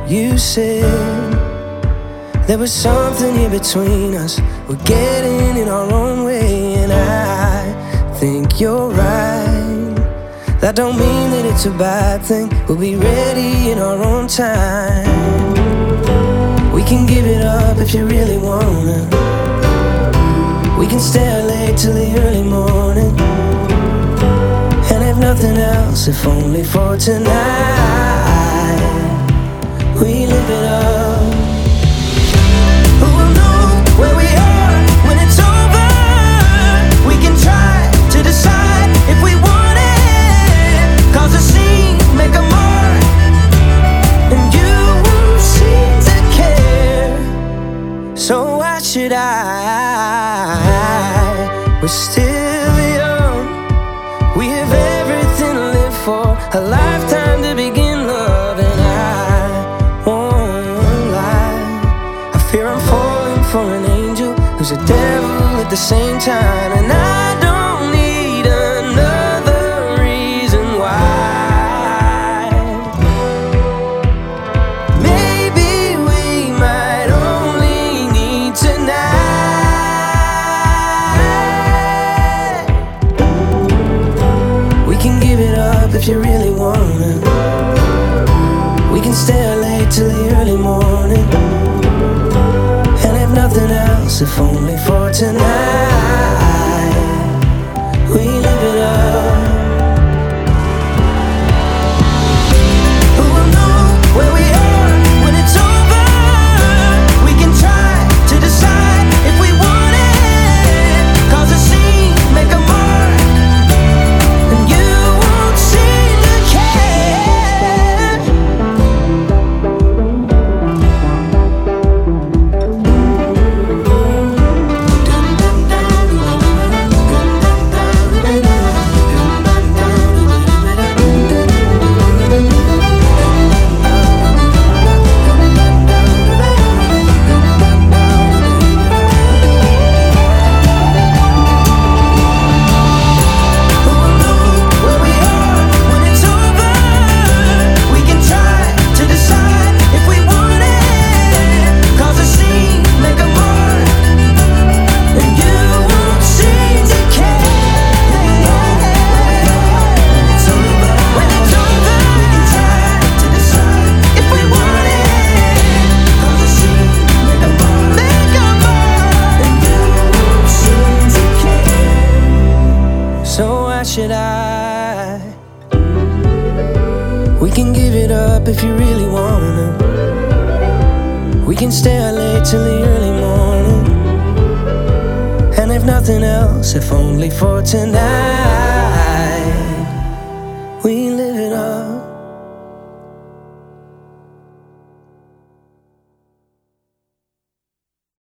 You said there was something in between us. We're getting in our own way, and I think you're right. That don't mean that it's a bad thing. We'll be ready in our own time. We can give it up if you really wanna. We can stay out late till the early morning. And if nothing else, if only for tonight, we live it up. Who will know where we are when it's over? We can try to decide if we want it. Cause a scene, make a mark, and you won't seem to care. So why should I? We're still young. We have everything to live for, a lifetime to begin love. And I won't lie, I fear I'm falling for an angel who's a devil at the same time. And I don't need another reason why. Maybe we might only need tonight. We can give it up if you really wanna. We can stay out late till the early morning. And if nothing else, if only for tonight, we live it up. Who will know where we are when it's over? We can try to decide if we want it. Cause a scene, make a mark, and you won't seem to care. Should I? We can give it up if you really wanna. We can stay out late till the early morning. And if nothing else, if only for tonight.